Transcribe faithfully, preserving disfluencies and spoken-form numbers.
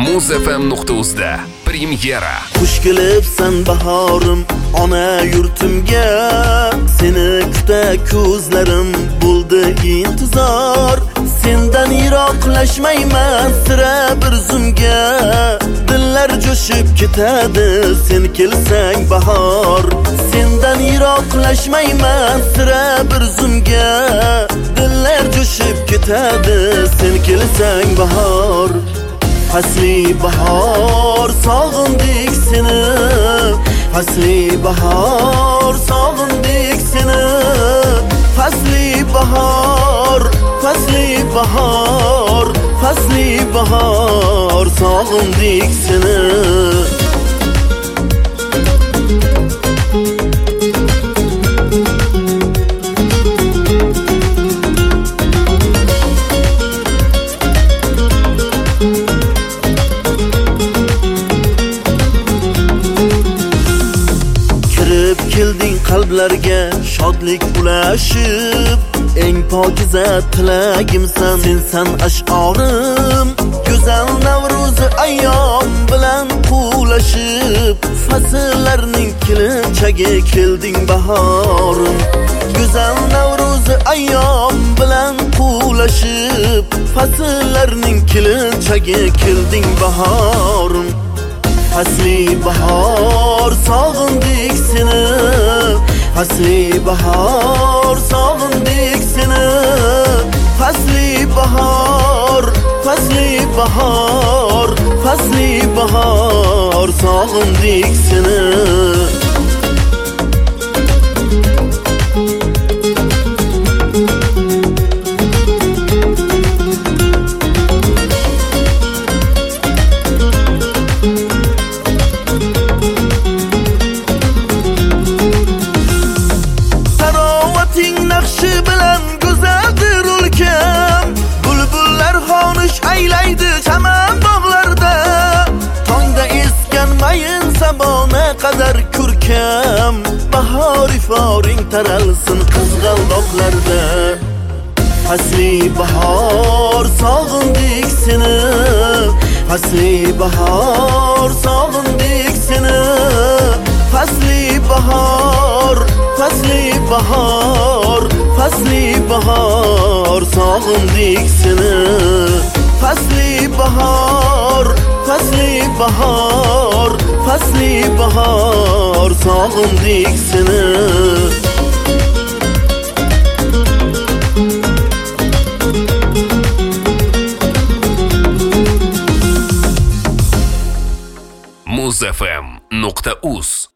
muz f m nuqta uz da premyera. Xush kelibsan bahorim ona yurtimga, seni kuta ko'zlarim bo'ldi intizor. Sendan yiroqlashmayman sira bir zumga, dillar jo'shib ketadi sen kelsang bahor. Sendan yiroqlashmayman sira bir zumga, dillar jo'shib ketadi sen kelsang bahor. Fasli bahor sog'indik seni, fasli bahor sog'indik seni. Fasli bahor, fasli bahor, fasli bahor sog'indik seni. Kelding qalblarga shodlik ulashib, eng pokiza tilagimsan sensan ash'orim. Go'zal Navruz ayyom bilan qulashib, fasllarning kelinchagi kelding bahorim. Go'zal Navruz ayyom bilan qulashib, fasllarning kelinchagi kelding bahorim. Fasli bahor sog'indik seni, fasli bahor sog'indik seni. Fasli bahor, fasli bahor, fasli bahor sog'indik seni. Naqshi bilan go'zaldir ulkam, bulbullar xonish aylaydi chaman bog'larda. Tongda esgan mayin sabona qadar ko'rkam, bahor iforing taralsin qizg'aldoqlarda. Fasli bahor sog'indik seni, fasli bahor sog'indik seni. Fasli bahor, fasli bahor, fasli bahor sog'indik seni. Fasli bahor, fasli bahor, fasli bahor sog'indik seni. muz f m nuqta uz